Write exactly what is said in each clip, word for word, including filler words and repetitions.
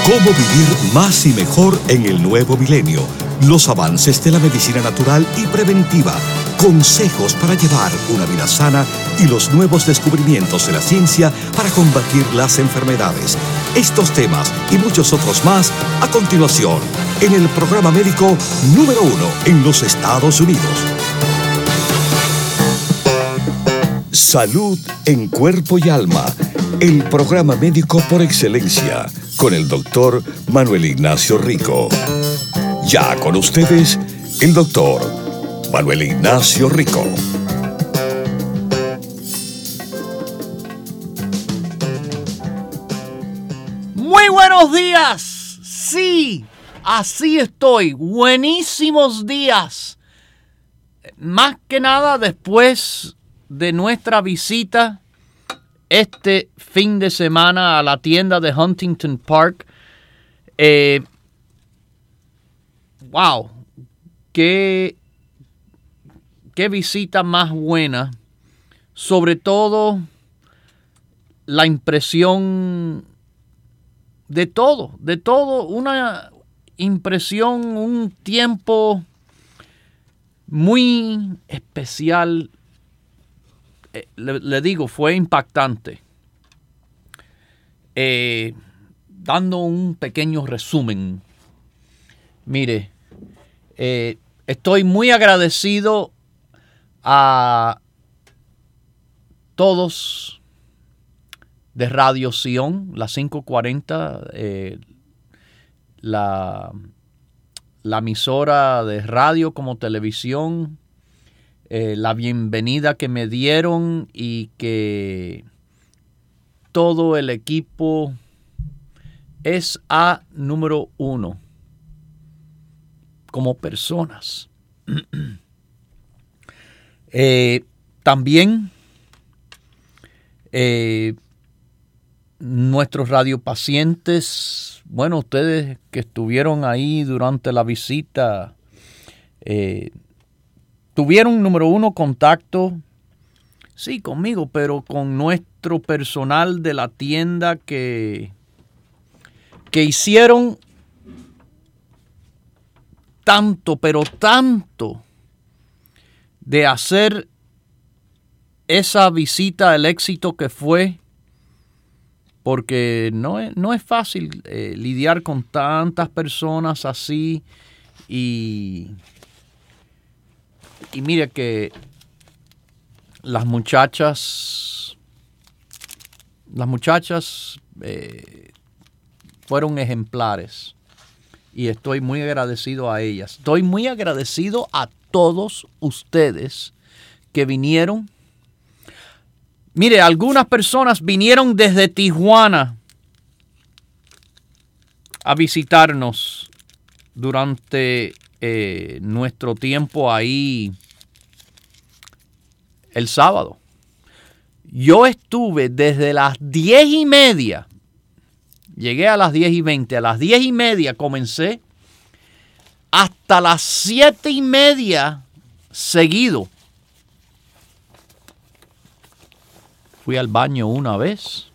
Cómo vivir más y mejor en el nuevo milenio. Los avances de la medicina natural y preventiva. Consejos para llevar una vida sana y los nuevos descubrimientos de la ciencia para combatir las enfermedades. Estos temas y muchos otros más a continuación en el programa médico número uno en los Estados Unidos. Salud en cuerpo y alma. El programa médico por excelencia con el doctor Manuel Ignacio Rico. Ya con ustedes, el doctor Manuel Ignacio Rico. Muy buenos días. Sí, así estoy. Buenísimos días. Más que nada después de nuestra visita este fin de semana a la tienda de Huntington Park. Eh, wow, qué, qué visita más buena. Sobre todo la impresión de todo, de todo, una impresión, un tiempo muy especial. Le, le digo, fue impactante. Eh, dando un pequeño resumen. Mire, eh, estoy muy agradecido a todos de Radio Sion, la quinientos cuarenta, eh, la, la emisora de radio como televisión. Eh, la bienvenida que me dieron y que todo el equipo es a número uno como personas. eh, también eh, nuestros radiopacientes, bueno, ustedes que estuvieron ahí durante la visita, eh, tuvieron, número uno, contacto, sí, conmigo, pero con nuestro personal de la tienda que, que hicieron tanto, pero tanto de hacer esa visita, el éxito que fue, porque no es, no es fácil eh, lidiar con tantas personas así y... Y mire que las muchachas, las muchachas eh, fueron ejemplares y estoy muy agradecido a ellas. Estoy muy agradecido a todos ustedes que vinieron. Mire, algunas personas vinieron desde Tijuana a visitarnos durante eh, nuestro tiempo ahí el sábado. Yo estuve desde las diez y media, llegué a las diez y veinte, a las diez y media comencé, hasta las siete y media seguido. Fui al baño una vez,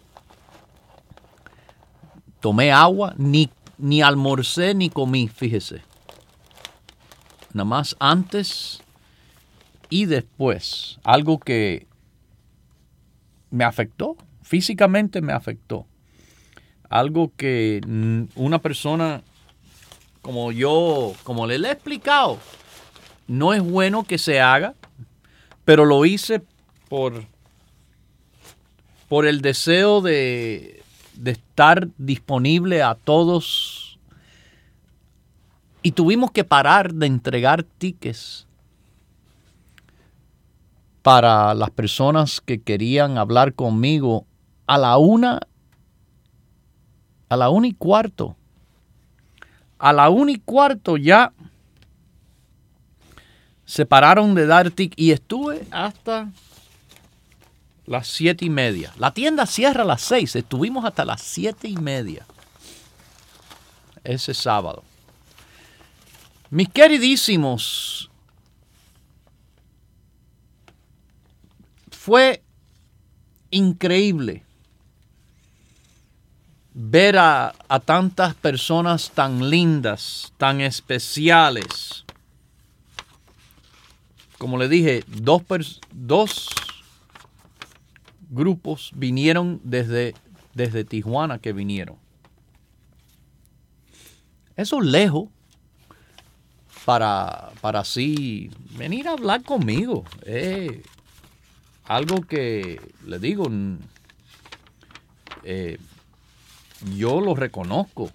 tomé agua, ni, ni almorcé ni comí, fíjese. Nada más antes y después, algo que me afectó, físicamente me afectó. Algo que una persona como yo, como le he explicado, no es bueno que se haga, pero lo hice por, por el deseo de, de estar disponible a todos. Y tuvimos que parar de entregar tickets para las personas que querían hablar conmigo a la una, a la una y cuarto. A la una y cuarto ya se pararon de dar tickets y estuve hasta las siete y media. La tienda cierra a las seis, estuvimos hasta las siete y media ese sábado. Mis queridísimos, fue increíble ver a, a tantas personas tan lindas, tan especiales. Como le dije, dos, dos grupos vinieron desde, desde Tijuana que vinieron. Eso es lejos para, para así venir a hablar conmigo. Eh, algo que le digo, eh, yo lo reconozco.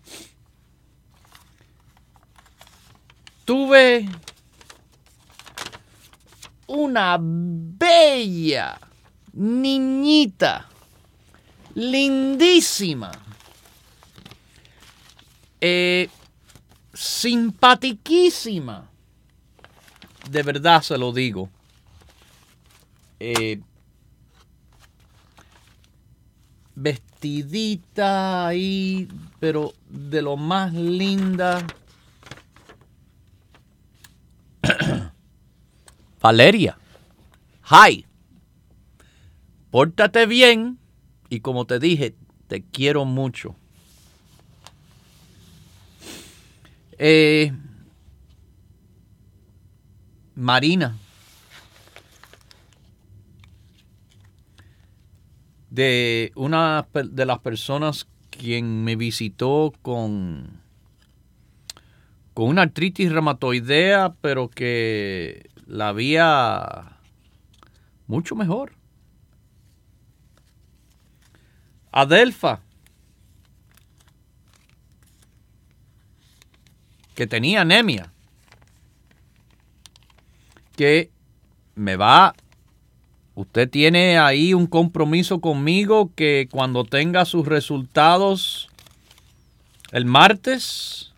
Tuve una bella niñita, lindísima, eh, simpatiquísima. De verdad se lo digo. Eh, vestidita ahí, pero de lo más linda. Valeria, hi, pórtate bien y como te dije, te quiero mucho. Eh, Marina, de una de las personas quien me visitó con, con una artritis reumatoidea, pero que la había mucho mejor. Adelfa, que tenía anemia, que me va, usted tiene ahí un compromiso conmigo que cuando tenga sus resultados el martes,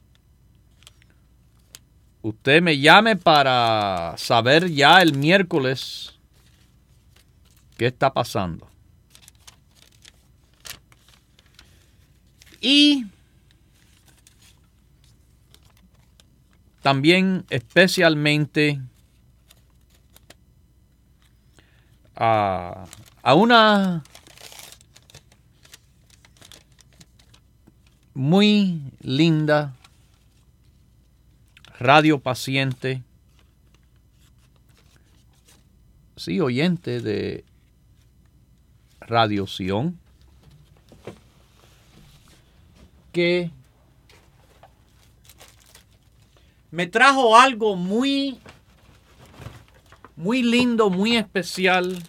usted me llame para saber ya el miércoles qué está pasando. Y también especialmente a, a una muy linda radio paciente, sí, oyente de Radio Sion, que me trajo algo muy, muy lindo, muy especial,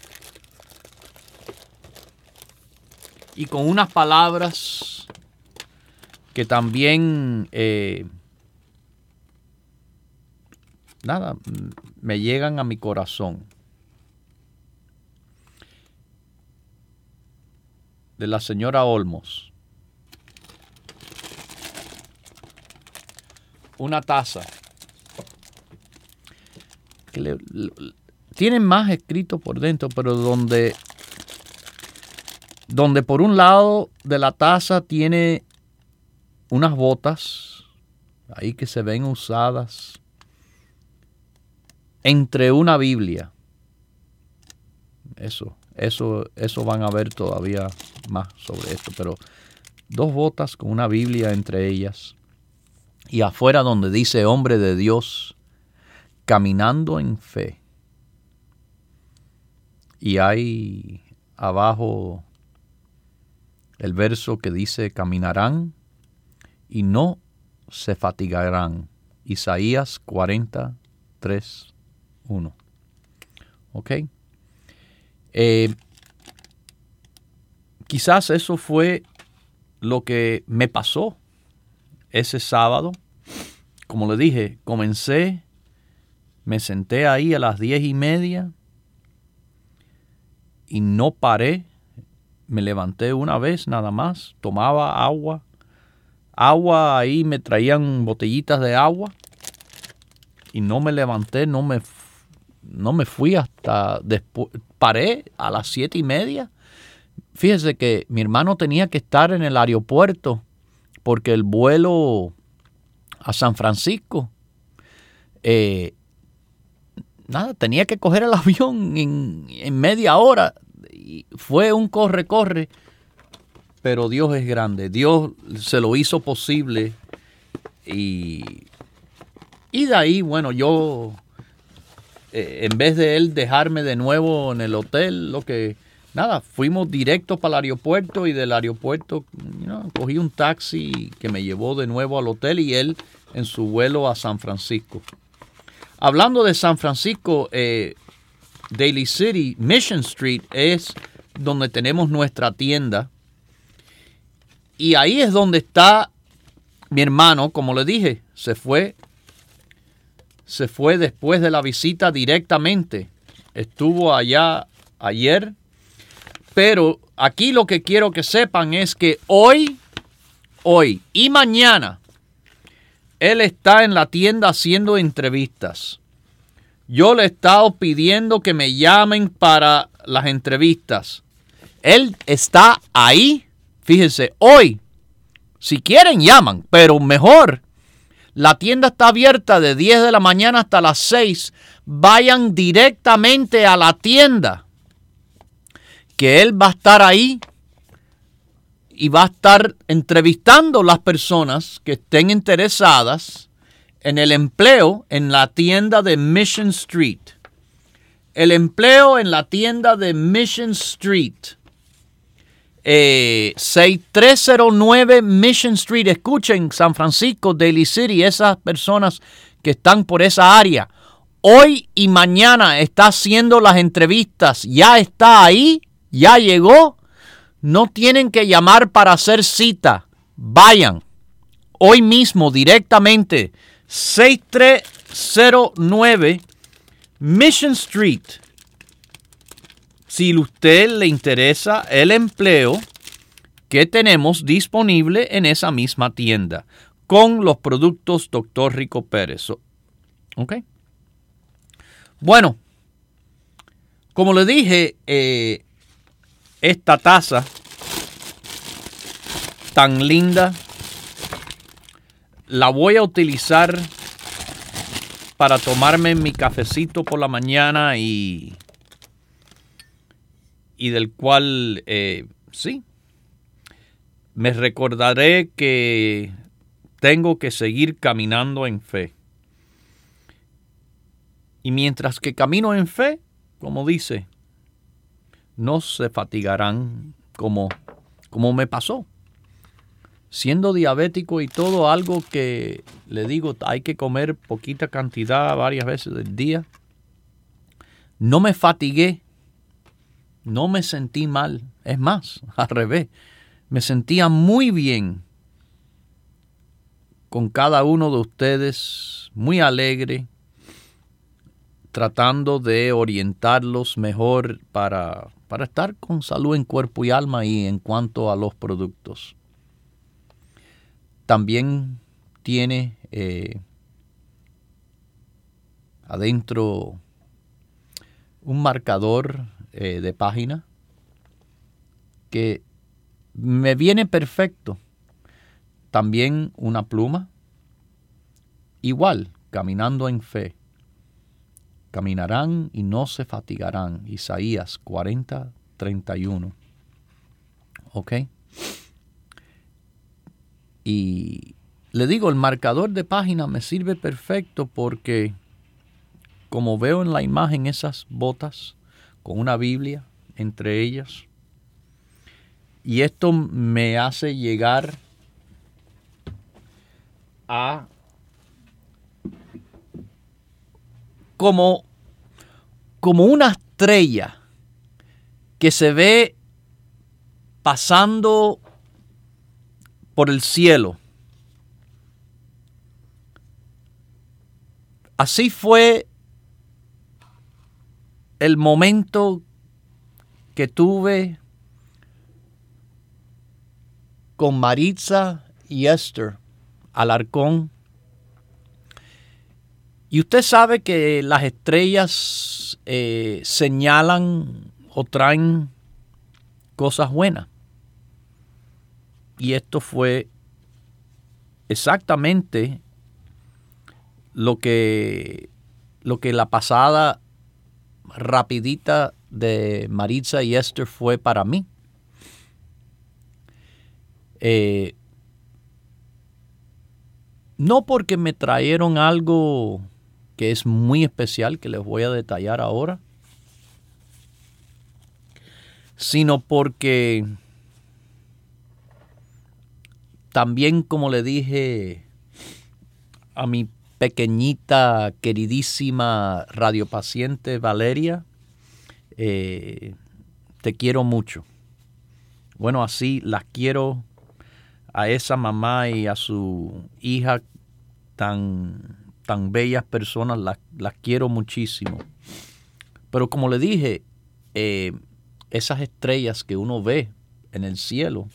y con unas palabras que también, eh, nada, me llegan a mi corazón. De la señora Olmos. Una taza. Que le, le, tienen más escrito por dentro, pero donde, donde por un lado de la taza tiene unas botas, ahí que se ven usadas, entre una Biblia. Eso, eso, eso van a ver todavía más sobre esto, pero dos botas con una Biblia entre ellas. Y afuera donde dice hombre de Dios, caminando en fe. Y hay abajo el verso que dice, caminarán y no se fatigarán. Isaías cuarenta, tres, uno. ¿Ok? Eh, quizás eso fue lo que me pasó ese sábado. Como le dije, comencé, me senté ahí a las diez y media y no paré. Me levanté una vez nada más, tomaba agua. Agua, ahí me traían botellitas de agua y no me levanté, no me, no me fui hasta después. Paré a las siete y media. Fíjese que mi hermano tenía que estar en el aeropuerto porque el vuelo a San Francisco, eh, nada, tenía que coger el avión en, en media hora. Y fue un corre-corre. pero Dios es grande. Dios se lo hizo posible y, y de ahí, bueno, yo, eh, en vez de él dejarme de nuevo en el hotel, lo que, nada, fuimos directos para el aeropuerto y del aeropuerto, you know, cogí un taxi que me llevó de nuevo al hotel y él en su vuelo a San Francisco. Hablando de San Francisco, eh, Daly City, Mission Street es donde tenemos nuestra tienda. Y ahí es donde está mi hermano, como le dije, se fue, se fue después de la visita directamente. Estuvo allá ayer. Pero aquí lo que quiero que sepan es que hoy, hoy y mañana, él está en la tienda haciendo entrevistas. Yo le he estado pidiendo que me llamen para las entrevistas. Él está ahí. Fíjense, hoy, si quieren llaman, pero mejor. La tienda está abierta de diez de la mañana hasta las seis. Vayan directamente a la tienda. Que él va a estar ahí y va a estar entrevistando a las personas que estén interesadas en el empleo en la tienda de Mission Street. El empleo en la tienda de Mission Street. Eh, seis tres cero nueve Mission Street. Escuchen, San Francisco, Daly City, esas personas que están por esa área. Hoy y mañana está haciendo las entrevistas. Ya está ahí. Ya llegó. No tienen que llamar para hacer cita. Vayan. Hoy mismo directamente. seis tres cero nueve Mission Street. Si a usted le interesa el empleo que tenemos disponible en esa misma tienda con los productos doctor Rico Pérez. ¿Ok? Bueno, como le dije, eh, esta taza tan linda la voy a utilizar para tomarme mi cafecito por la mañana y, y del cual, eh, sí, me recordaré que tengo que seguir caminando en fe. Y mientras que camino en fe, como dice, no se fatigarán como, como me pasó. Siendo diabético y todo, algo que le digo, hay que comer poquita cantidad varias veces del día. No me fatigué, no me sentí mal. Es más, al revés, me sentía muy bien con cada uno de ustedes, muy alegre, tratando de orientarlos mejor para, para estar con salud en cuerpo y alma y en cuanto a los productos. También tiene eh, adentro un marcador eh, de página que me viene perfecto. También una pluma. Igual, caminando en fe. Caminarán y no se fatigarán. Isaías cuarenta, treinta y uno. ¿Ok? Y le digo, el marcador de página me sirve perfecto porque, como veo en la imagen esas botas con una Biblia entre ellas, y esto me hace llegar a como, como una estrella que se ve pasando por el cielo. Así fue el momento que tuve con Maritza y Esther Alarcón. Y usted sabe que las estrellas eh, señalan o traen cosas buenas. Y esto fue exactamente lo que, lo que la pasada rapidita de Maritza y Esther fue para mí. Eh, no porque me trajeron algo que es muy especial, que les voy a detallar ahora, sino porque también, como le dije a mi pequeñita, queridísima radiopaciente Valeria, eh, te quiero mucho. Bueno, así las quiero a esa mamá y a su hija, tan, tan bellas personas, las, las quiero muchísimo. Pero como le dije, eh, esas estrellas que uno ve en el cielo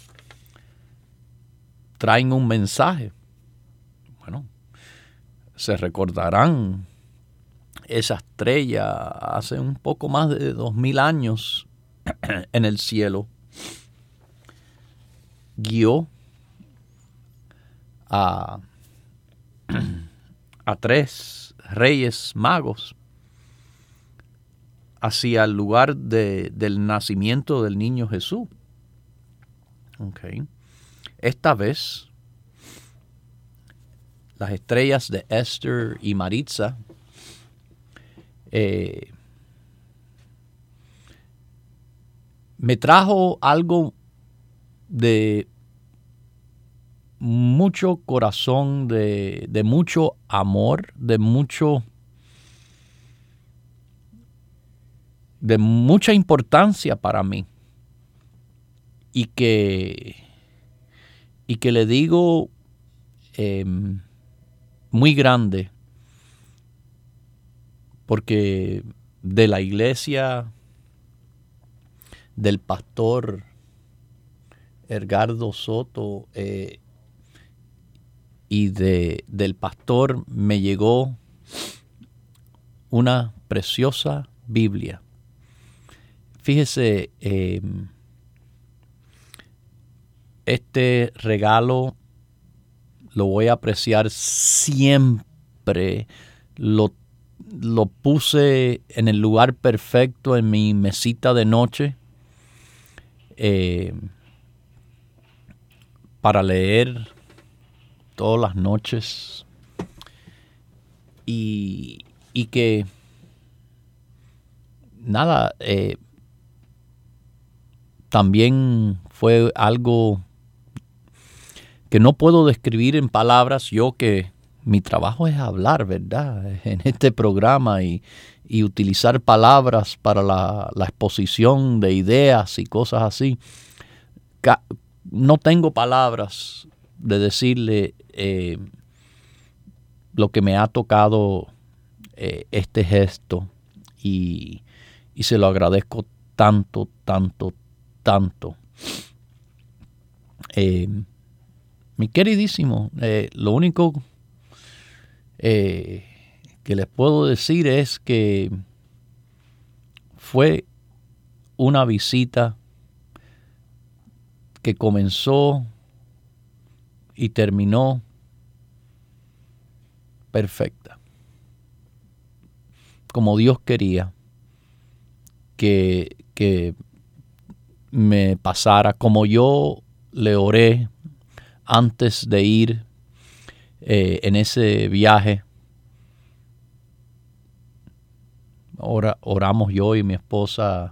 traen un mensaje. Bueno, se recordarán esa estrella hace un poco más de dos mil años en el cielo. Guió a, a tres reyes magos hacia el lugar de, del nacimiento del niño Jesús. Okay. Esta vez, las estrellas de Esther y Maritza eh, me trajo algo de mucho corazón, de, de mucho amor, de mucho, de mucha importancia para mí. Y que, y que le digo eh, muy grande, porque de la iglesia del pastor Edgardo Soto eh, y de, del pastor me llegó una preciosa Biblia. Fíjese, eh, este regalo lo voy a apreciar siempre. Lo, lo puse en el lugar perfecto en mi mesita de noche eh, para leer todas las noches. Y, y que, nada, eh, también fue algo que no puedo describir en palabras. Yo que mi trabajo es hablar, ¿verdad? En este programa y, y utilizar palabras para la, la exposición de ideas y cosas así. Ca- no tengo palabras de decirle eh, lo que me ha tocado eh, este gesto y, y se lo agradezco tanto, tanto, tanto. Eh, Mi queridísimo, eh, lo único eh, que les puedo decir es que fue una visita que comenzó y terminó perfecta, como Dios quería que, que me pasara, como yo le oré antes de ir eh, en ese viaje. Ora, oramos yo y mi esposa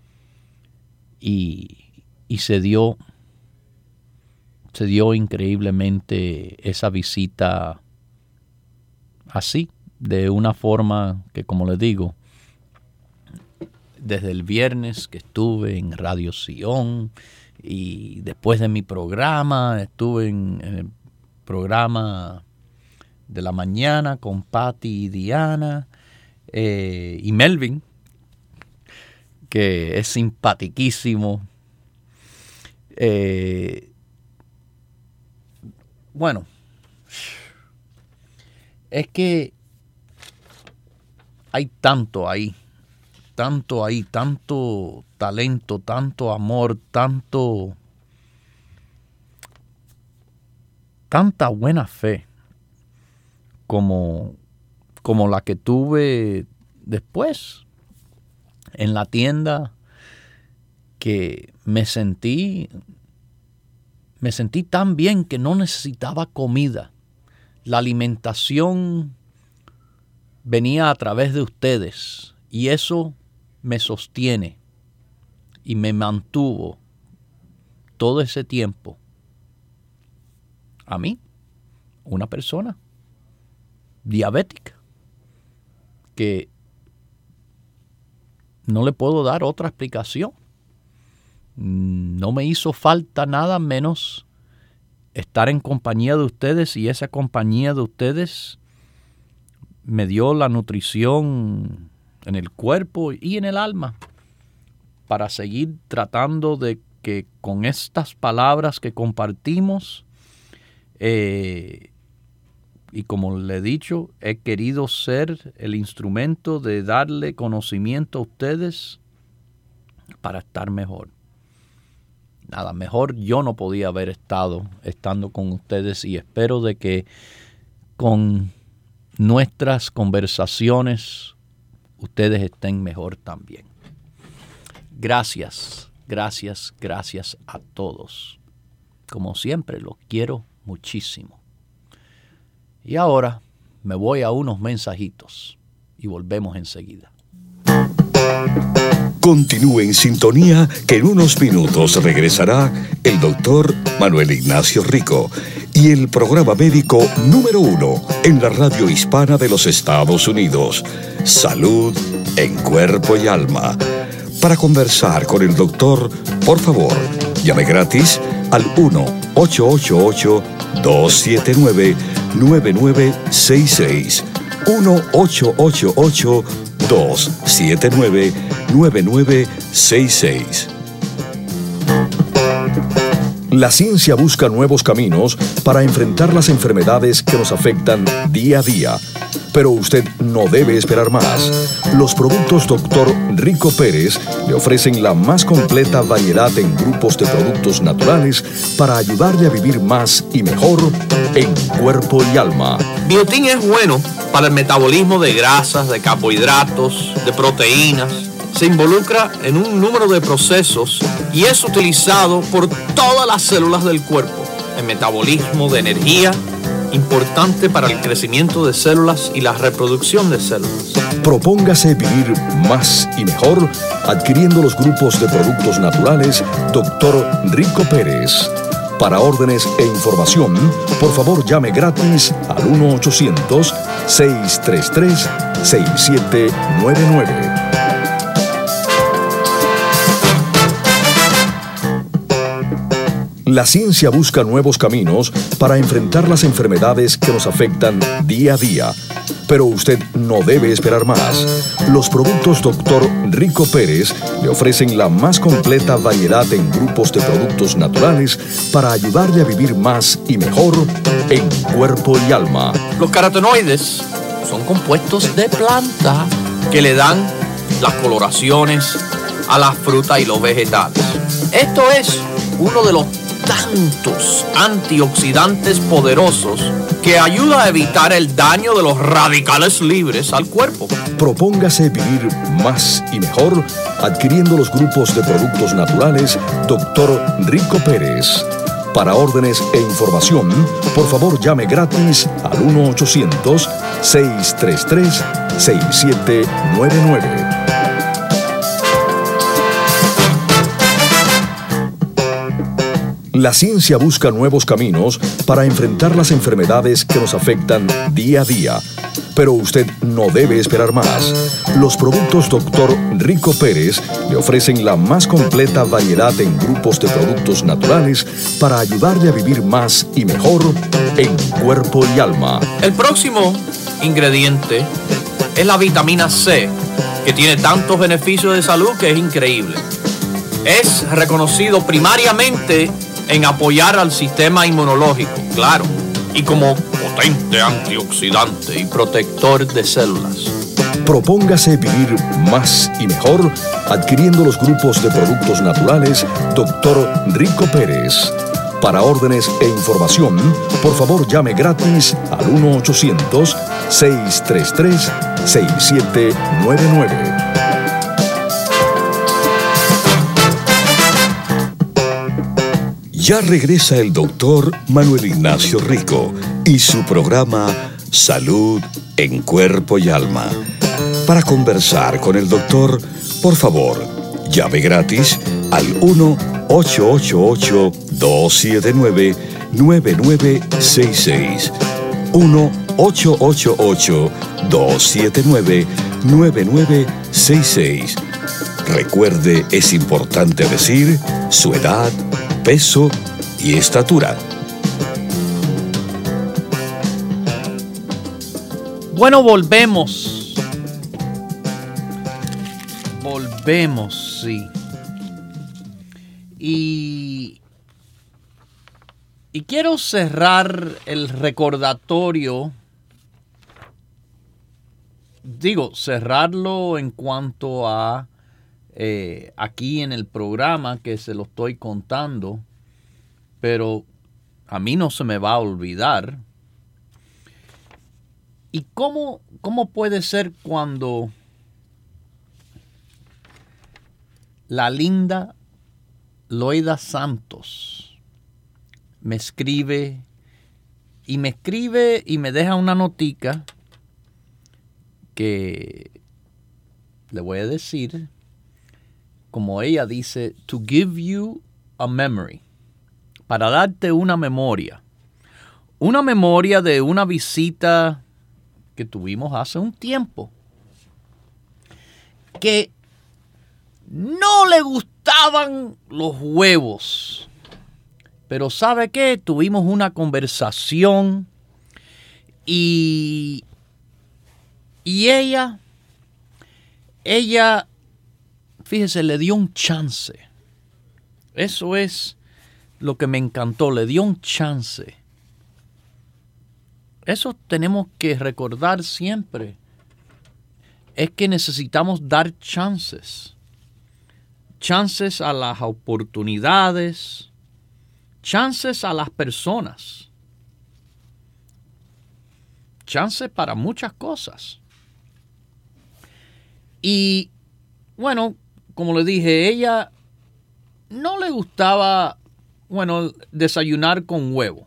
y, y se dio se dio increíblemente esa visita así, de una forma que, como les digo, desde el viernes que estuve en Radio Sion y después de mi programa, estuve en, en el programa de la mañana con Patty y Diana eh, y Melvin, que es simpatiquísimo. Eh, bueno, es que hay tanto ahí, tanto ahí, tanto talento, tanto amor, tanto, tanta buena fe como, como la que tuve después en la tienda, que me sentí, me sentí tan bien que no necesitaba comida. La alimentación venía a través de ustedes y eso me sostiene y me mantuvo todo ese tiempo. A mí, una persona diabética, que no le puedo dar otra explicación. No me hizo falta nada menos estar en compañía de ustedes, y esa compañía de ustedes me dio la nutrición en el cuerpo y en el alma para seguir tratando de que con estas palabras que compartimos, eh, y como le he dicho, he querido ser el instrumento de darle conocimiento a ustedes para estar mejor. Nada, mejor yo no podía haber estado estando con ustedes, y espero de que con nuestras conversaciones ustedes estén mejor también. Gracias, gracias, gracias a todos. Como siempre, los quiero muchísimo. Y ahora me voy a unos mensajitos y volvemos enseguida. Continúe en sintonía, que en unos minutos regresará el doctor Manuel Ignacio Rico y el programa médico número uno en la radio hispana de los Estados Unidos, Salud en Cuerpo y Alma. Para conversar con el doctor, por favor, llame gratis al uno ocho ocho ocho, dos siete nueve, nueve nueve seis seis, uno ocho ocho ocho, dos siete nueve, nueve nueve seis seis. La ciencia busca nuevos caminos para enfrentar las enfermedades que nos afectan día a día. Pero usted no debe esperar más. Los productos doctor Rico Pérez le ofrecen la más completa variedad en grupos de productos naturales para ayudarle a vivir más y mejor en cuerpo y alma. Biotin es bueno para el metabolismo de grasas, de carbohidratos, de proteínas. Se involucra en un número de procesos y es utilizado por todas las células del cuerpo. El metabolismo de energía, importante para el crecimiento de células y la reproducción de células. Propóngase vivir más y mejor adquiriendo los grupos de productos naturales doctor Rico Pérez. Para órdenes e información, por favor llame gratis al uno ochocientos, seis tres tres, seis siete nueve nueve. La ciencia busca nuevos caminos para enfrentar las enfermedades que nos afectan día a día. Pero usted no debe esperar más. Los productos doctor Rico Pérez le ofrecen la más completa variedad en grupos de productos naturales para ayudarle a vivir más y mejor en cuerpo y alma. Los carotenoides son compuestos de planta que le dan las coloraciones a las frutas y los vegetales. Esto es uno de los tantos antioxidantes poderosos que ayuda a evitar el daño de los radicales libres al cuerpo. Propóngase vivir más y mejor adquiriendo los grupos de productos naturales doctor Rico Pérez. Para órdenes e información, por favor llame gratis al uno ochocientos, seis tres tres, seis siete nueve nueve. La ciencia busca nuevos caminos para enfrentar las enfermedades que nos afectan día a día. Pero usted no debe esperar más. Los productos doctor Rico Pérez le ofrecen la más completa variedad en grupos de productos naturales para ayudarle a vivir más y mejor en cuerpo y alma. El próximo ingrediente es la vitamina C, que tiene tantos beneficios de salud que es increíble. Es reconocido primariamente en apoyar al sistema inmunológico, claro, y como potente antioxidante y protector de células. Propóngase vivir más y mejor adquiriendo los grupos de productos naturales doctor Rico Pérez. Para órdenes e información, por favor llame gratis al uno ochocientos, seis tres tres, seis siete nueve nueve. Ya regresa el doctor Manuel Ignacio Rico y su programa Salud en Cuerpo y Alma. Para conversar con el doctor, por favor, llame gratis al uno ocho ocho ocho, dos siete nueve, nueve nueve seis seis. uno ocho ocho ocho, dos siete nueve, nueve nueve seis seis. Recuerde, es importante decir su edad, peso y estatura. Bueno, volvemos. Volvemos, sí. Y, y quiero cerrar el recordatorio. Digo, cerrarlo en cuanto a eh, aquí en el programa que se lo estoy contando, pero a mí no se me va a olvidar. ¿Y cómo, cómo puede ser cuando la linda Loida Santos me escribe y me escribe y me deja una notica que le voy a decir, como ella dice, to give you a memory, para darte una memoria, una memoria de una visita que tuvimos hace un tiempo, que no le gustaban los huevos, pero ¿sabe qué? Tuvimos una conversación y Y ella, ella, fíjese, le dio un chance. Eso es lo que me encantó, le dio un chance. Eso tenemos que recordar siempre. Es que necesitamos dar chances. Chances a las oportunidades, chances a las personas. Chances para muchas cosas. Y, bueno, como le dije, ella no le gustaba, bueno, desayunar con huevo.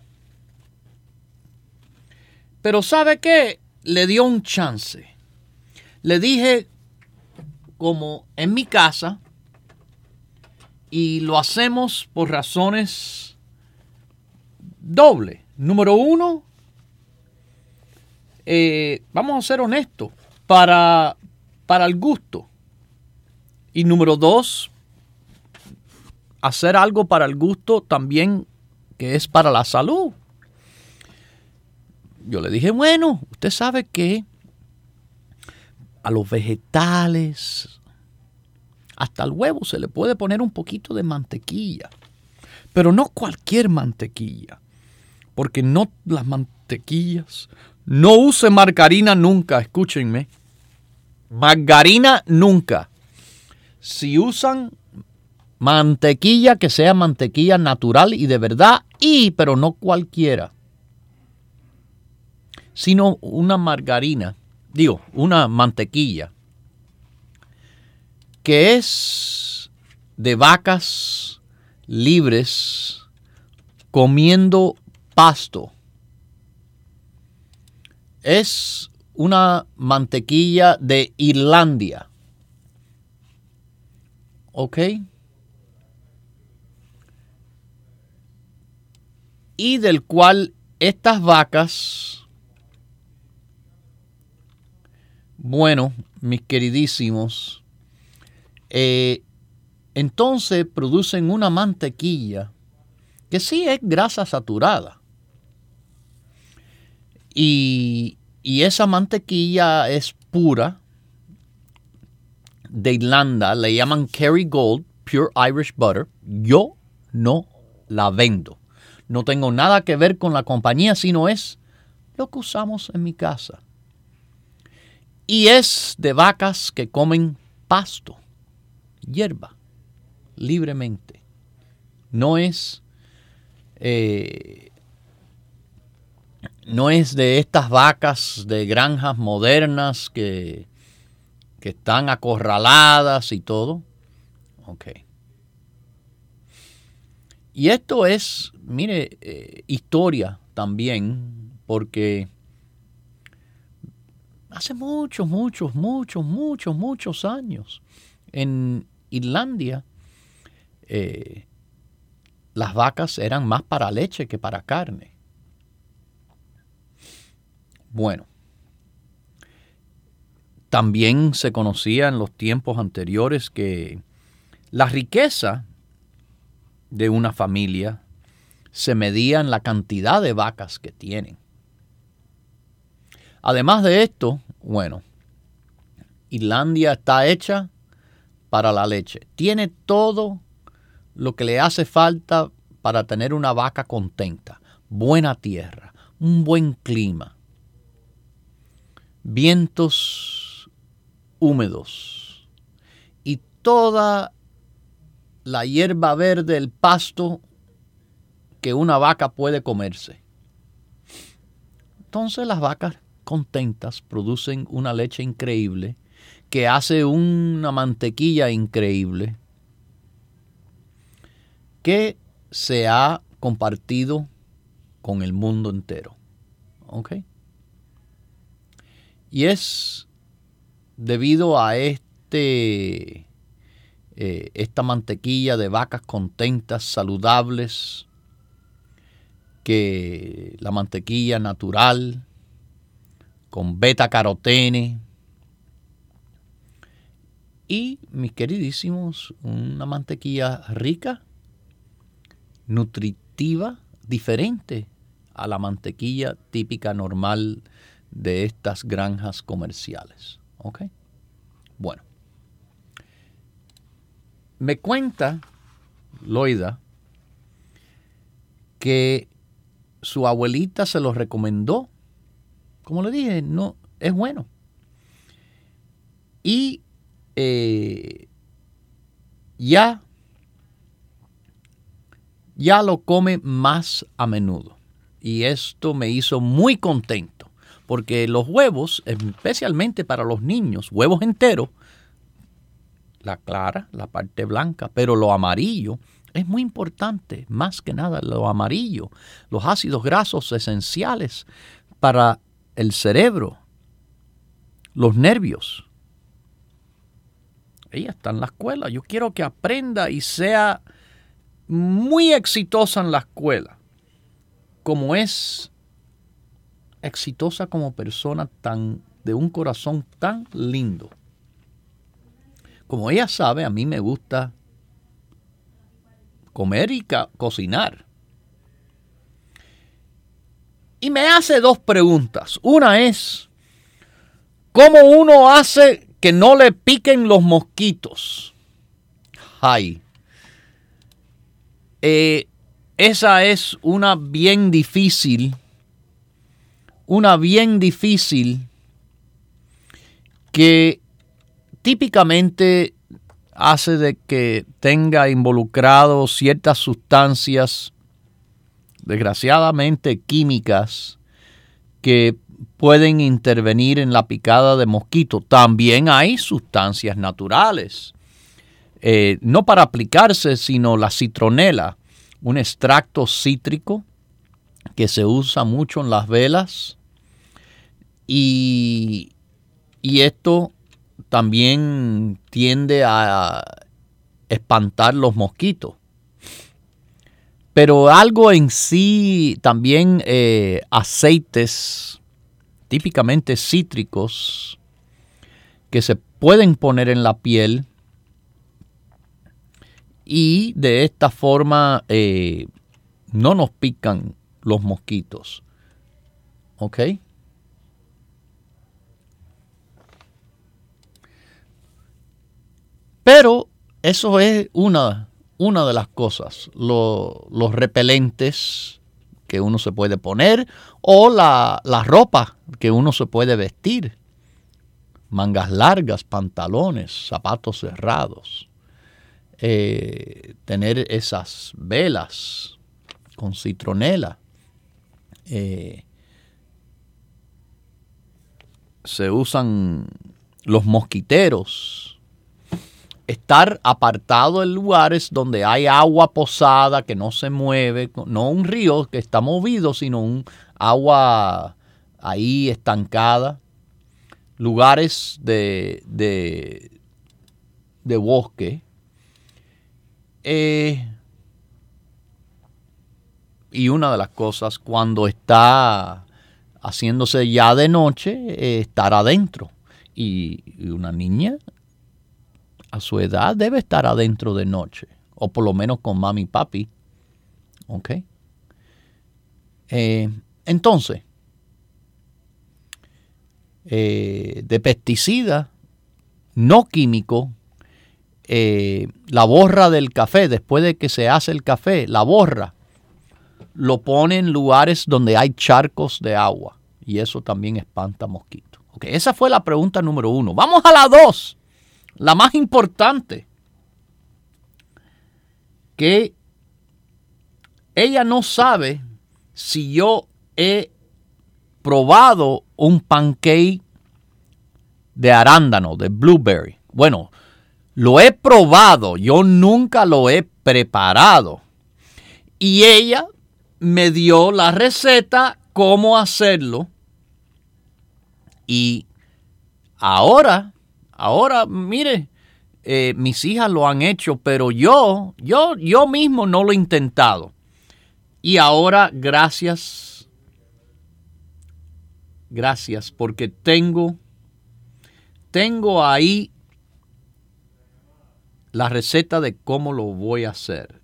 Pero ¿sabe qué? Le dio un chance. Le dije, como en mi casa, y lo hacemos por razones dobles. Número uno, eh, vamos a ser honestos, para... para el gusto. Y número dos, hacer algo para el gusto también que es para la salud. Yo le dije, bueno, usted sabe que a los vegetales, hasta al huevo se le puede poner un poquito de mantequilla, pero no cualquier mantequilla, porque no las mantequillas, no use margarina nunca, escúchenme. Margarina nunca. Si usan mantequilla, que sea mantequilla natural y de verdad, y pero no cualquiera, sino una margarina, digo, una mantequilla que es de vacas libres comiendo pasto. Es una mantequilla de Irlanda. ¿Ok? Y del cual estas vacas, bueno, mis queridísimos, eh, entonces producen una mantequilla que sí es grasa saturada. Y Y esa mantequilla es pura, de Irlanda, le llaman Kerrygold Pure Irish Butter. Yo no la vendo. No tengo nada que ver con la compañía, sino es lo que usamos en mi casa. Y es de vacas que comen pasto, hierba, libremente. No es... Eh, No es de estas vacas de granjas modernas que, que están acorraladas y todo. Ok. Y esto es, mire, eh, historia también, porque hace muchos, muchos, muchos, muchos, muchos años en Irlandia, eh, las vacas eran más para leche que para carne. Bueno, también se conocía en los tiempos anteriores que la riqueza de una familia se medía en la cantidad de vacas que tienen. Además de esto, bueno, Irlandia está hecha para la leche. Tiene todo lo que le hace falta para tener una vaca contenta. Buena tierra, un buen clima, vientos húmedos y toda la hierba verde, el pasto que una vaca puede comerse. Entonces las vacas contentas producen una leche increíble que hace una mantequilla increíble que se ha compartido con el mundo entero. ¿Ok? Y es debido a este, eh, esta mantequilla de vacas contentas, saludables, que la mantequilla natural, con beta-carotene, y, mis queridísimos, una mantequilla rica, nutritiva, diferente a la mantequilla típica normal de estas granjas comerciales. ¿Ok? Bueno. Me cuenta Loida que su abuelita se lo recomendó. Como le dije, no, es bueno. Y eh, ya, ya lo come más a menudo. Y esto me hizo muy contento, porque los huevos, especialmente para los niños, huevos enteros, la clara, la parte blanca, pero lo amarillo es muy importante, más que nada lo amarillo, los ácidos grasos esenciales para el cerebro, los nervios. Ella está en la escuela. Yo quiero que aprenda y sea muy exitosa en la escuela, como es exitosa como persona, tan de un corazón tan lindo. Como ella sabe, a mí me gusta comer y co- cocinar. Y me hace dos preguntas. Una es, ¿cómo uno hace que no le piquen los mosquitos? Ay. Eh, esa es una bien difícil, una bien difícil que típicamente hace de que tenga involucrado ciertas sustancias, desgraciadamente químicas, que pueden intervenir en la picada de mosquito. También hay sustancias naturales, eh, no para aplicarse, sino la citronela, un extracto cítrico que se usa mucho en las velas, y, y esto también tiende a espantar los mosquitos. Pero algo en sí, también eh, aceites típicamente cítricos que se pueden poner en la piel y de esta forma eh, no nos pican los mosquitos. ¿Ok? Pero eso es una, una de las cosas, lo, los repelentes que uno se puede poner o la, la ropa que uno se puede vestir, mangas largas, pantalones, zapatos cerrados, eh, tener esas velas con citronela. Eh, se usan los mosquiteros. estar apartado en lugares donde hay agua posada que no se mueve, no un río que está movido, sino un agua ahí estancada. Lugares de, de, de bosque. Eh, y una de las cosas, cuando está haciéndose ya de noche, eh, estar adentro. Y, y una niña a su edad debe estar adentro de noche, o por lo menos con mami y papi. ¿Ok? Eh, entonces, eh, de pesticida no químico, eh, la borra del café, después de que se hace el café, la borra, lo pone en lugares donde hay charcos de agua, y eso también espanta mosquitos. Ok, esa fue la pregunta número uno. Vamos a la dos, la más importante, que ella no sabe si yo he probado un pancake de arándano, de blueberry. Bueno, lo he probado, yo nunca lo he preparado. Y ella me dio la receta, cómo hacerlo. Y ahora, ahora, mire, eh, mis hijas lo han hecho, pero yo, yo, yo mismo no lo he intentado. Y ahora, gracias, gracias, porque tengo, tengo ahí la receta de cómo lo voy a hacer.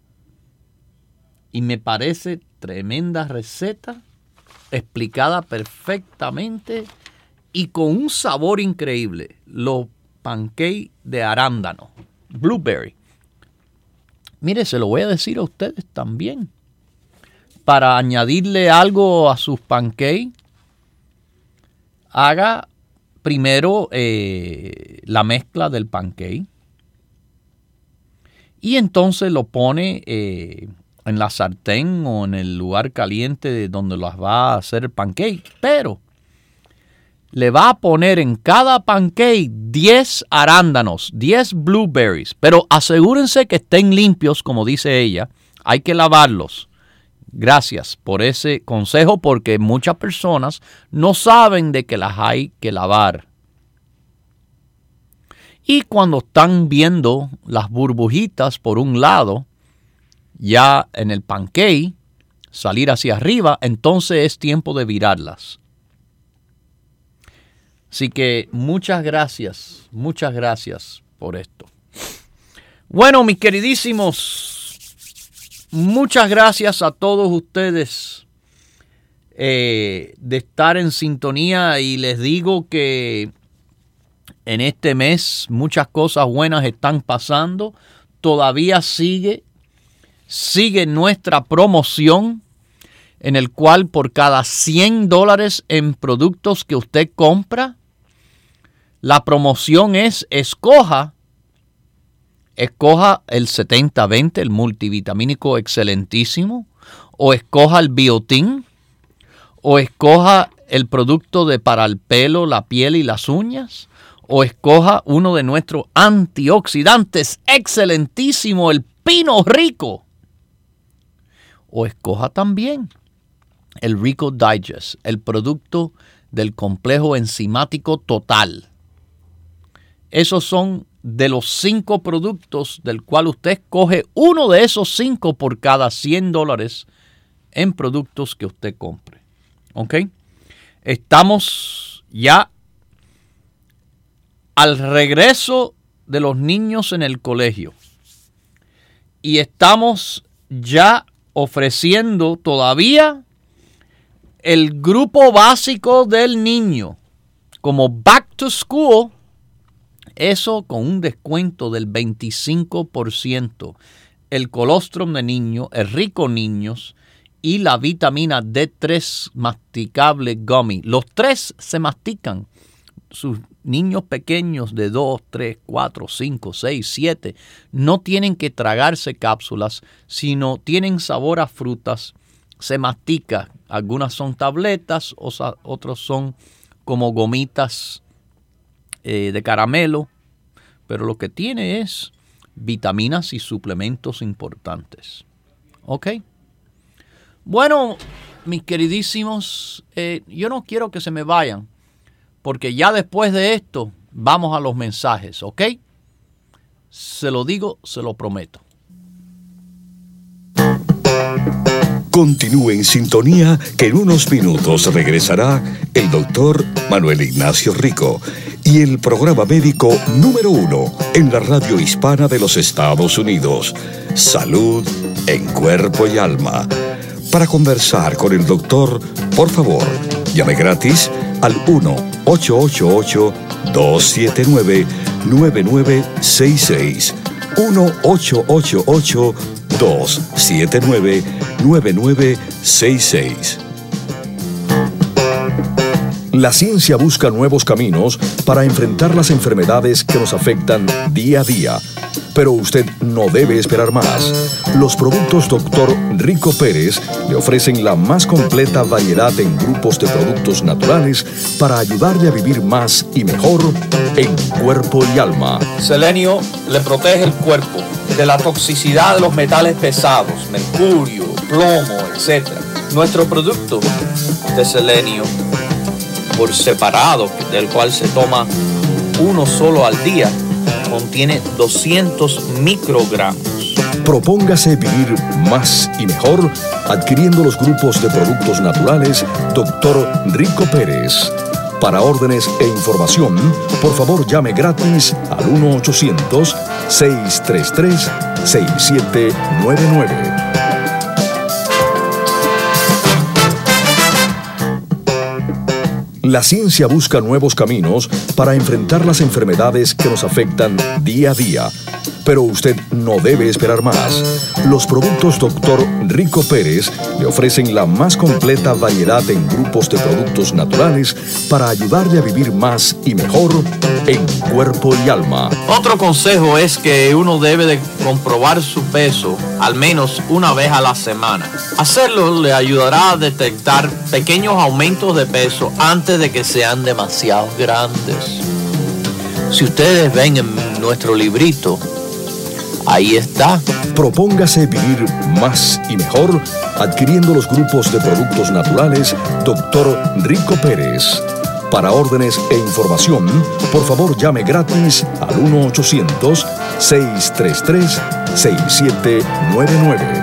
Y me parece tremenda receta, explicada perfectamente y con un sabor increíble. Los pancakes de arándano, blueberry. Mire, se lo voy a decir a ustedes también. Para añadirle algo a sus pancakes, haga primero eh, la mezcla del pancake y entonces lo pone eh, en la sartén o en el lugar caliente donde las va a hacer el pancake. Pero le va a poner en cada pancake diez arándanos, diez blueberries. Pero asegúrense que estén limpios, como dice ella. Hay que lavarlos. Gracias por ese consejo, porque muchas personas no saben de que las hay que lavar. Y cuando están viendo las burbujitas por un lado, ya en el pancake, salir hacia arriba, entonces es tiempo de virarlas. Así que muchas gracias, muchas gracias por esto. Bueno, mis queridísimos, muchas gracias a todos ustedes eh, de estar en sintonía, y les digo que en este mes muchas cosas buenas están pasando. Todavía sigue, sigue nuestra promoción, en el cual por cada cien dólares en productos que usted compra, la promoción es escoja Escoja el setenta veinte, el multivitamínico excelentísimo, o escoja el biotín, o escoja el producto de para el pelo, la piel y las uñas, o escoja uno de nuestros antioxidantes excelentísimo, el pino rico, o escoja también el Rico Digest, el producto del complejo enzimático total. Esos son de los cinco productos del cual usted escoge uno de esos cinco por cada cien dólares en productos que usted compre. ¿Ok? Estamos ya al regreso de los niños en el colegio. Y estamos ya ofreciendo todavía el grupo básico del niño como Back to School. Eso con un descuento del veinticinco por ciento. El colostrum de niño, el rico niños y la vitamina D tres masticable gummy. Los tres se mastican. Sus niños pequeños de dos, tres, cuatro, cinco, seis, siete no tienen que tragarse cápsulas, sino tienen sabor a frutas. Se mastica. Algunas son tabletas, otros son como gomitas Eh, de caramelo, pero lo que tiene es vitaminas y suplementos importantes. ¿Ok? Bueno, mis queridísimos, eh, yo no quiero que se me vayan, porque ya después de esto vamos a los mensajes, ¿ok? Se lo digo, se lo prometo. Continúe en sintonía, que en unos minutos regresará el doctor Manuel Ignacio Rico y el programa médico número uno en la radio hispana de los Estados Unidos, Salud en Cuerpo y Alma. Para conversar con el doctor, por favor, llame gratis al uno ocho ocho ocho, dos siete nueve, nueve nueve seis seis. uno ocho ocho ocho, dos siete nueve, nueve nueve seis seis. La ciencia busca nuevos caminos para enfrentar las enfermedades que nos afectan día a día. Pero usted no debe esperar más. Los productos doctor Rico Pérez le ofrecen la más completa variedad en grupos de productos naturales para ayudarle a vivir más y mejor en cuerpo y alma. Selenio le protege el cuerpo de la toxicidad de los metales pesados, mercurio, plomo, etcétera. Nuestro producto de selenio por separado, del cual se toma uno solo al día, contiene doscientos microgramos. Propóngase vivir más y mejor adquiriendo los grupos de productos naturales doctor Rico Pérez. Para órdenes e información, por favor llame gratis al uno ochocientos, seis tres tres, seis siete nueve nueve. La ciencia busca nuevos caminos para enfrentar las enfermedades que nos afectan día a día. Pero usted no debe esperar más. Los productos doctor Rico Pérez le ofrecen la más completa variedad en grupos de productos naturales para ayudarle a vivir más y mejor en cuerpo y alma. Otro consejo es que uno debe de comprobar su peso al menos una vez a la semana. Hacerlo le ayudará a detectar pequeños aumentos de peso antes de que sean demasiado grandes. Si ustedes ven en nuestro librito, ahí está. Propóngase vivir más y mejor adquiriendo los grupos de productos naturales doctor Rico Pérez. Para órdenes e información, por favor llame gratis al uno ochocientos, seis tres tres, seis siete nueve nueve.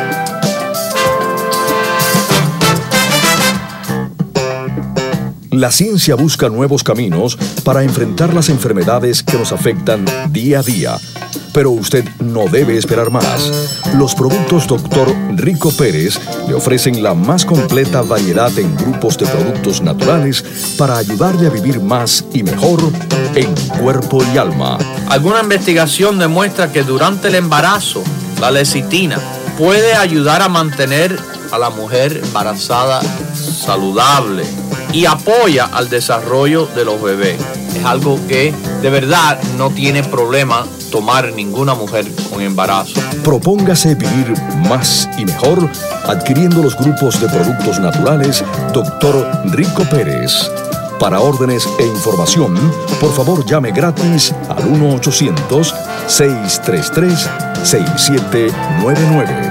La ciencia busca nuevos caminos para enfrentar las enfermedades que nos afectan día a día. Pero usted no debe esperar más. Los productos doctor Rico Pérez le ofrecen la más completa variedad en grupos de productos naturales para ayudarle a vivir más y mejor en cuerpo y alma. Alguna investigación demuestra que durante el embarazo, la lecitina puede ayudar a mantener a la mujer embarazada saludable y apoya al desarrollo de los bebés. Es algo que de verdad no tiene problema tomar ninguna mujer con embarazo. Propóngase vivir más y mejor adquiriendo los grupos de productos naturales doctor Rico Pérez. Para órdenes e información, por favor llame gratis al uno ochocientos, seis tres tres, seis siete nueve nueve.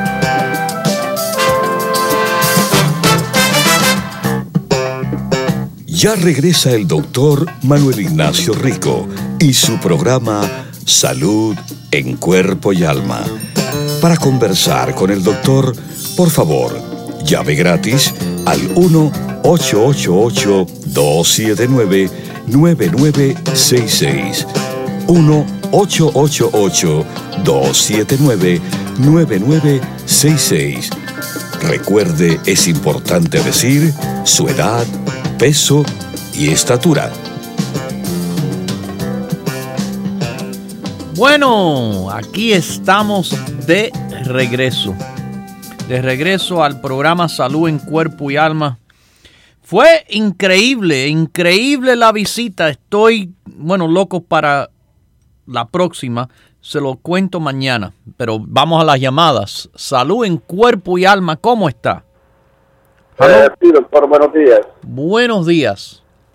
Ya regresa el doctor Manuel Ignacio Rico y su programa Salud en Cuerpo y Alma. Para conversar con el doctor, por favor, llame gratis al uno ocho ocho ocho, dos siete nueve, nueve nueve seis seis. uno ocho ocho ocho, dos siete nueve, nueve nueve seis seis. Recuerde, es importante decir su edad, peso y estatura. Bueno, aquí estamos de regreso. De regreso al programa Salud en Cuerpo y Alma. Fue increíble, increíble la visita. Estoy, bueno, loco para la próxima. Se lo cuento mañana. Pero vamos a las llamadas. Salud en Cuerpo y Alma. ¿Cómo está? Eh, sí, doctor, buenos días. Buenos días.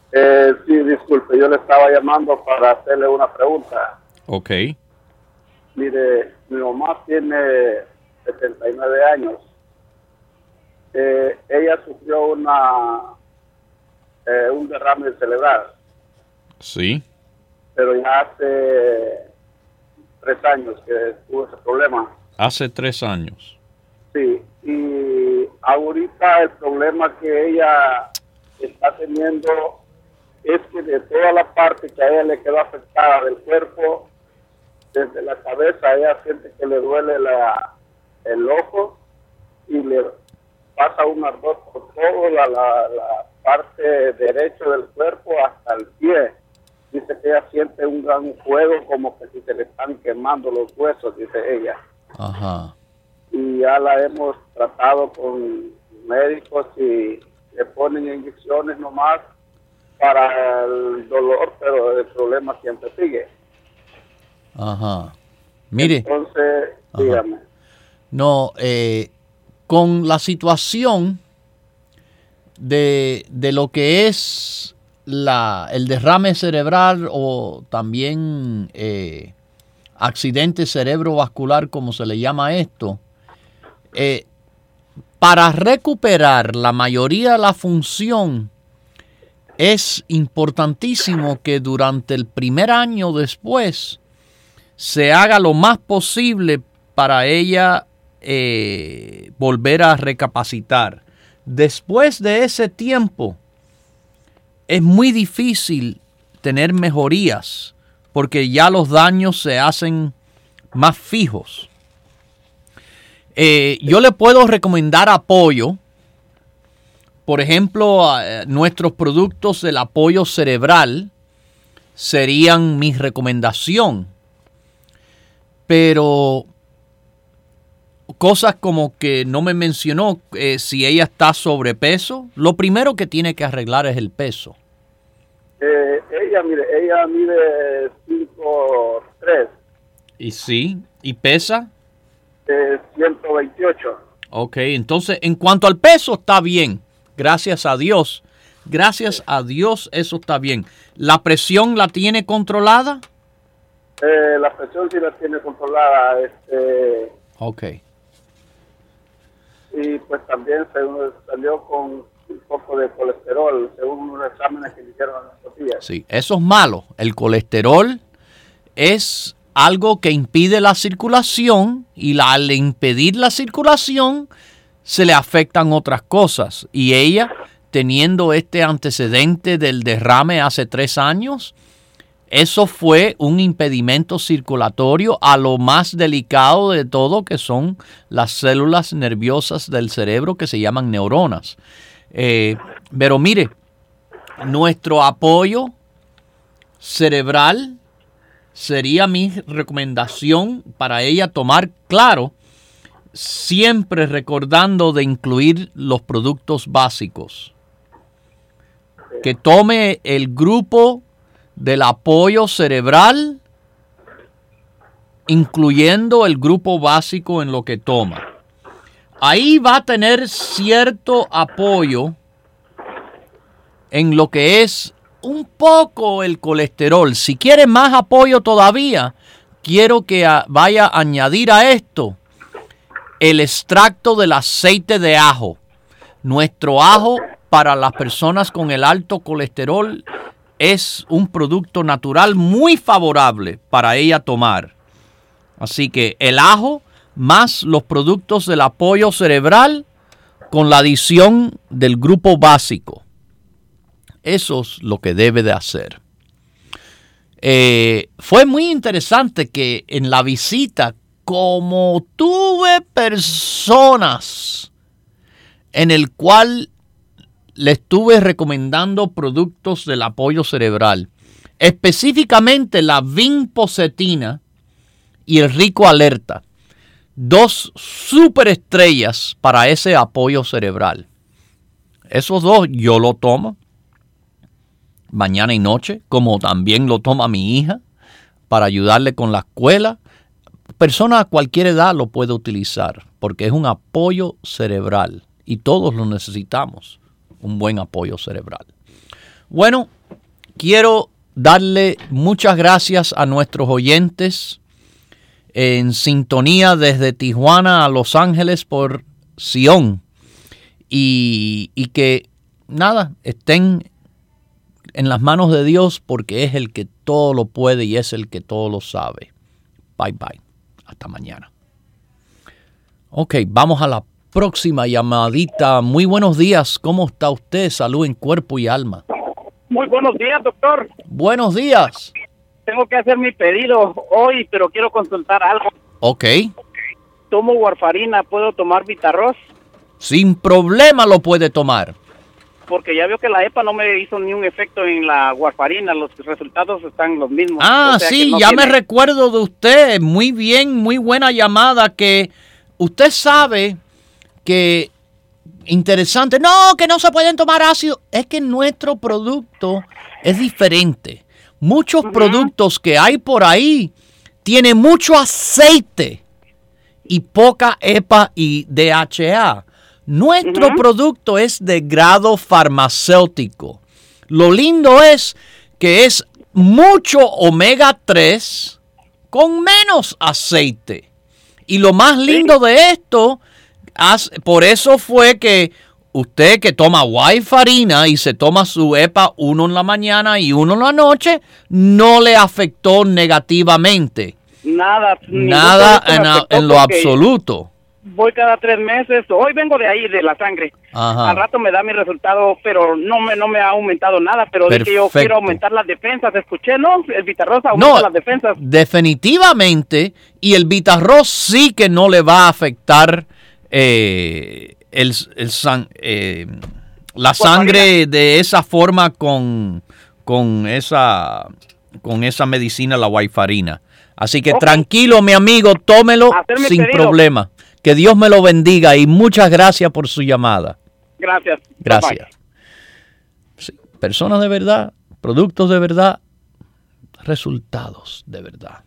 Eh, sí, disculpe, yo le estaba llamando para hacerle una pregunta. Ok. Mire, mi mamá tiene setenta y nueve años. Eh, ella sufrió una eh, un derrame cerebral, Sí. pero ya hace tres años que tuvo ese problema. Hace tres años. Sí, y ahorita el problema que ella está teniendo es que de toda la parte que a ella le quedó afectada del cuerpo, desde la cabeza, ella siente que le duele la, el ojo y le pasa un ardor por toda la, la, la parte derecha del cuerpo hasta el pie. Dice que ella siente un gran fuego, como que si se le están quemando los huesos, dice ella. Ajá. Y ya la hemos tratado con médicos y le ponen inyecciones nomás para el dolor, pero el problema siempre sigue. Ajá. Mire. Entonces, Ajá. dígame. No, eh, con la situación de, de lo que es la, el derrame cerebral o también eh, accidente cerebrovascular, como se le llama esto, eh, para recuperar la mayoría de la función, es importantísimo que durante el primer año después se haga lo más posible para ella eh, volver a recapacitar. Después de ese tiempo, es muy difícil tener mejorías porque ya los daños se hacen más fijos. Eh, yo le puedo recomendar apoyo. Por ejemplo, eh, nuestros productos del apoyo cerebral serían mi recomendación. Pero cosas como que no me mencionó, eh, si ella está sobrepeso, lo primero que tiene que arreglar es el peso. Eh, ella, mire, ella mide cinco tres. ¿Y sí? ¿Y pesa? Eh, ciento veintiocho. Ok, entonces en cuanto al peso está bien. Gracias a Dios. Gracias a Dios eso está bien. ¿La presión la tiene controlada? Eh, la presión sí la tiene controlada. Este, Ok. y pues también se salió con un poco de colesterol, según unos exámenes que le hicieron a estos días. Sí, eso es malo. El colesterol es algo que impide la circulación y la, al impedir la circulación se le afectan otras cosas. Y ella, teniendo este antecedente del derrame hace tres años, eso fue un impedimento circulatorio a lo más delicado de todo, que son las células nerviosas del cerebro que se llaman neuronas. Eh, pero mire, nuestro apoyo cerebral sería mi recomendación para ella tomar, claro, siempre recordando de incluir los productos básicos. Que tome el grupo del apoyo cerebral, incluyendo el grupo básico en lo que toma. Ahí va a tener cierto apoyo en lo que es un poco el colesterol. Si quiere más apoyo todavía, quiero que a, vaya a añadir a esto el extracto del aceite de ajo. Nuestro ajo para las personas con el alto colesterol es un producto natural muy favorable para ella tomar. Así que el ajo más los productos del apoyo cerebral con la adición del grupo básico. Eso es lo que debe de hacer. Eh, fue muy interesante que en la visita, como tuve personas en el cual le estuve recomendando productos del apoyo cerebral, específicamente la vinpocetina y el Rico Alerta, dos superestrellas para ese apoyo cerebral. Esos dos yo lo tomo mañana y noche, como también lo toma mi hija para ayudarle con la escuela. Persona a cualquier edad lo puede utilizar porque es un apoyo cerebral y todos lo necesitamos, un buen apoyo cerebral. Bueno, quiero darle muchas gracias a nuestros oyentes en sintonía desde Tijuana a Los Ángeles por Sion. Y, y que, nada, estén en las manos de Dios porque es el que todo lo puede y es el que todo lo sabe. Bye, bye. Hasta mañana. Ok, vamos a la próxima llamadita. Muy buenos días. ¿Cómo está usted? Salud en cuerpo y alma. Muy buenos días, doctor. Buenos días. Tengo que hacer mi pedido hoy, pero quiero consultar algo. Ok. ¿Tomo warfarina? ¿Puedo tomar Vitarroz? Sin problema lo puede tomar. Porque ya veo que la E P A no me hizo ni un efecto en la warfarina. Los resultados están los mismos. Ah, o sea sí, no ya tiene... me recuerdo de usted. Muy bien, muy buena llamada. Que usted sabe que... Interesante. No, que no se pueden tomar ácido. Es que nuestro producto es diferente. Muchos uh-huh. productos que hay por ahí tienen mucho aceite y poca E P A y D H A. Nuestro uh-huh. producto es de grado farmacéutico. Lo lindo es que es mucho omega tres con menos aceite. Y lo más lindo sí. de esto, por eso fue que usted que toma warfarina y se toma su E P A uno en la mañana y uno en la noche, no le afectó negativamente. Nada. Nada en, a, en lo absoluto. Voy cada tres meses. Hoy vengo de ahí, de la sangre. Ajá. Al rato me da mi resultado, pero no me no me ha aumentado nada. Pero de que yo quiero aumentar las defensas. Escuché, ¿no? El Vitarroz aumenta no, las defensas. Definitivamente. Y el Vitarroz sí que no le va a afectar eh, el, el san, eh, la sangre de esa forma con, con, esa, con esa medicina, la warfarina. Así que okay. tranquilo, mi amigo, tómelo sin pedido. problema. Que Dios me lo bendiga y muchas gracias por su llamada. Gracias. Gracias. Sí, personas de verdad, productos de verdad, resultados de verdad.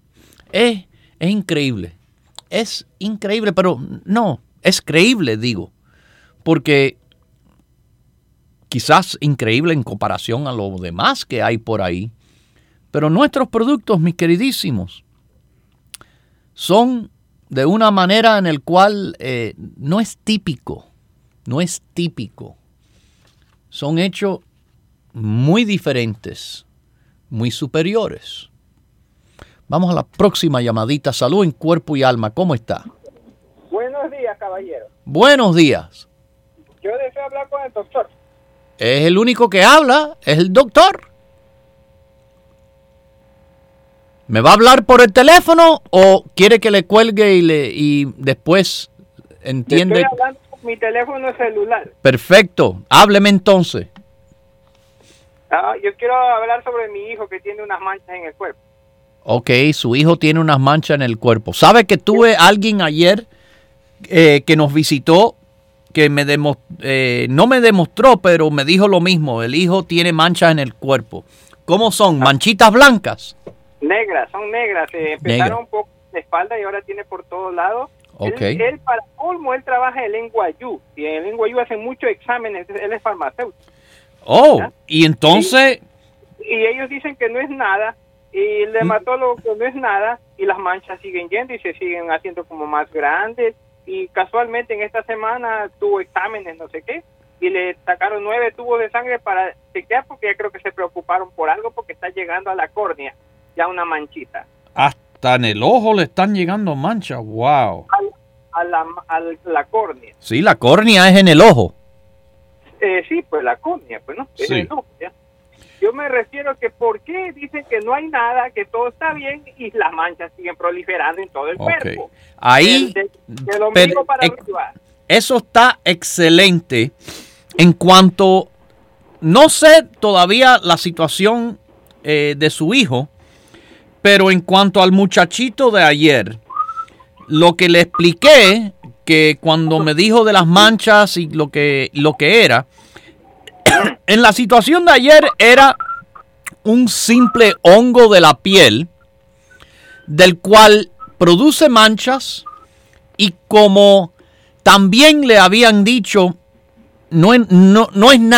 Es, es increíble. Es increíble, pero no, es creíble, digo. Porque quizás increíble en comparación a lo demás que hay por ahí. Pero nuestros productos, mis queridísimos, son de una manera en el cual eh, no es típico, no es típico. Son hechos muy diferentes, muy superiores. Vamos a la próxima llamadita. Salud en cuerpo y alma. ¿Cómo está? Buenos días, caballero. Buenos días. Yo deseo hablar con el doctor. Es el único que habla, es el doctor. ¿Me va a hablar por el teléfono o quiere que le cuelgue y, le, y después entiende? Estoy hablando con mi teléfono celular. Perfecto. Hábleme entonces. Ah, yo quiero hablar sobre mi hijo que tiene unas manchas en el cuerpo. Ok, su hijo tiene unas manchas en el cuerpo. ¿Sabe que tuve a alguien ayer eh, que nos visitó que me demo, eh, no me demostró, pero me dijo lo mismo? El hijo tiene manchas en el cuerpo. ¿Cómo son? ¿Manchitas blancas? Negras, son negras. Eh, empezaron Negra. un poco de espalda y ahora tiene por todos lados. Okay. Él, él, para colmo, él trabaja en el N Y U. Y en el N Y U hacen muchos exámenes. Él es farmacéutico. Oh, ¿ya? Y entonces... Y, y ellos dicen que no es nada. Y el dermatólogo que no es nada. Y las manchas siguen yendo y se siguen haciendo como más grandes. Y casualmente en esta semana tuvo exámenes, no sé qué. Y le sacaron nueve tubos de sangre para chequear porque ya creo que se preocuparon por algo porque está llegando a la córnea. Ya una manchita. Hasta en el ojo le están llegando manchas. Wow. A, a, la, a la córnea. Sí, la córnea es en el ojo. Eh, sí, pues la córnea, pues no. Es sí. el ojo, ¿ya? Yo me refiero a que por qué dicen que no hay nada, que todo está bien y las manchas siguen proliferando en todo el okay. cuerpo. Ahí. De, de, de lo mismo para arriba. Eso está excelente en cuanto. No sé todavía la situación eh, de su hijo. Pero en cuanto al muchachito de ayer, lo que le expliqué, que cuando me dijo de las manchas y lo que, lo que era, en la situación de ayer era un simple hongo de la piel, del cual produce manchas y como también le habían dicho, no es, no, no es nada,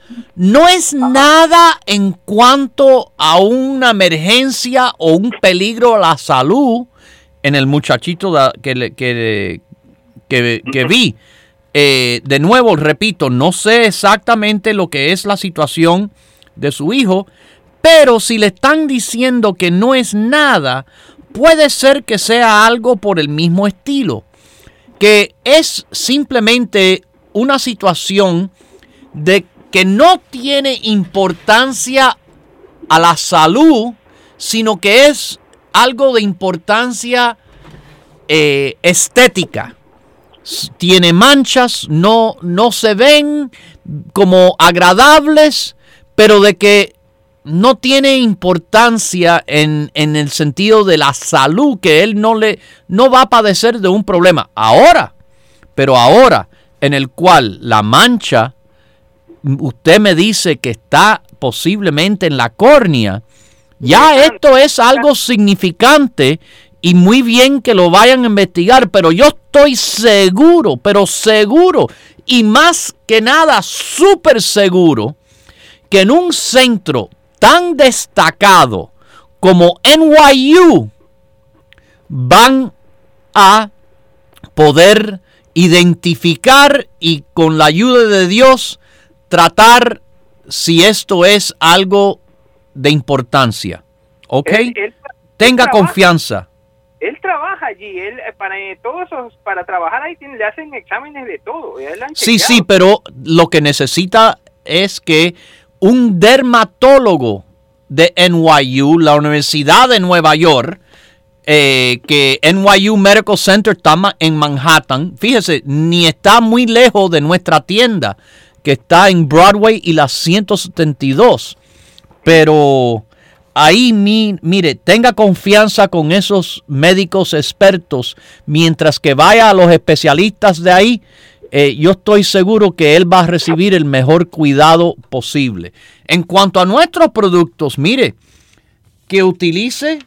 no es nada en cuanto a una emergencia o un peligro a la salud en el muchachito que, que, que, que vi. Eh, de nuevo, repito, no sé exactamente lo que es la situación de su hijo, pero si le están diciendo que no es nada, puede ser que sea algo por el mismo estilo, que es simplemente una situación de que no tiene importancia a la salud, sino que es algo de importancia eh, estética. Tiene manchas, no, no se ven como agradables, pero de que no tiene importancia en, en el sentido de la salud, que él no, le, no va a padecer de un problema. Ahora, pero ahora, en el cual la mancha, usted me dice que está posiblemente en la córnea, ya esto es algo significante. Y muy bien que lo vayan a investigar, pero yo estoy seguro, pero seguro, y más que nada súper seguro, que en un centro tan destacado como N Y U van a poder identificar y con la ayuda de Dios tratar si esto es algo de importancia. ¿Ok? Él, él, Tenga él confianza. Él trabaja allí, él para eh, todos esos, para trabajar ahí tiene, le hacen exámenes de todo. Sí, sí, pero lo que necesita es que un dermatólogo de N Y U, la Universidad de Nueva York, eh, que N Y U Medical Center está en Manhattan, fíjese, ni está muy lejos de nuestra tienda, que está en Broadway y la ciento setenta y dos, pero ahí, mi, mire, tenga confianza con esos médicos expertos. Mientras que vaya a los especialistas de ahí, eh, yo estoy seguro que él va a recibir el mejor cuidado posible. En cuanto a nuestros productos, mire, que utilice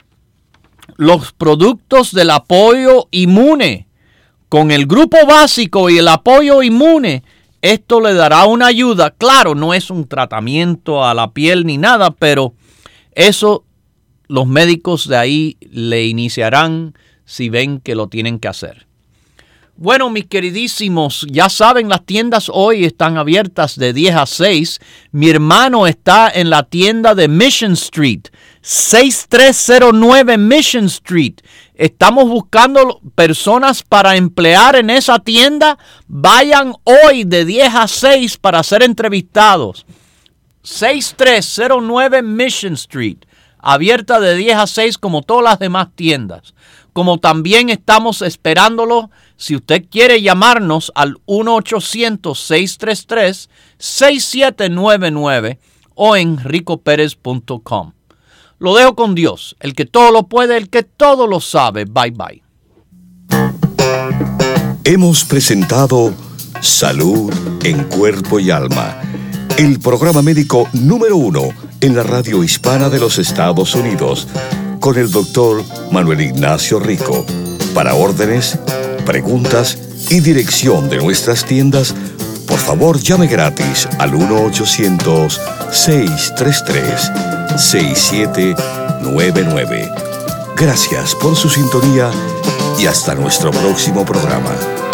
los productos del apoyo inmune. Con el grupo básico y el apoyo inmune, esto le dará una ayuda. Claro, no es un tratamiento a la piel ni nada, pero eso los médicos de ahí le iniciarán si ven que lo tienen que hacer. Bueno, mis queridísimos, ya saben, las tiendas hoy están abiertas de diez a seis. Mi hermano está en la tienda de Mission Street, seis tres cero nueve Mission Street. Estamos buscando personas para emplear en esa tienda. Vayan hoy de diez a seis para ser entrevistados. seis tres cero nueve Mission Street, abierta de diez a seis como todas las demás tiendas. Como también estamos esperándolo, si usted quiere llamarnos al uno ochocientos, seis tres tres, seis siete nueve nueve o en rico pérez punto com. Lo dejo con Dios, el que todo lo puede, el que todo lo sabe. Bye bye. Hemos presentado Salud en Cuerpo y Alma, el programa médico número uno en la radio hispana de los Estados Unidos, con el doctor Manuel Ignacio Rico. Para órdenes, preguntas y dirección de nuestras tiendas, por favor llame gratis al uno ochocientos, seis tres tres, seis siete nueve nueve. Gracias por su sintonía y hasta nuestro próximo programa.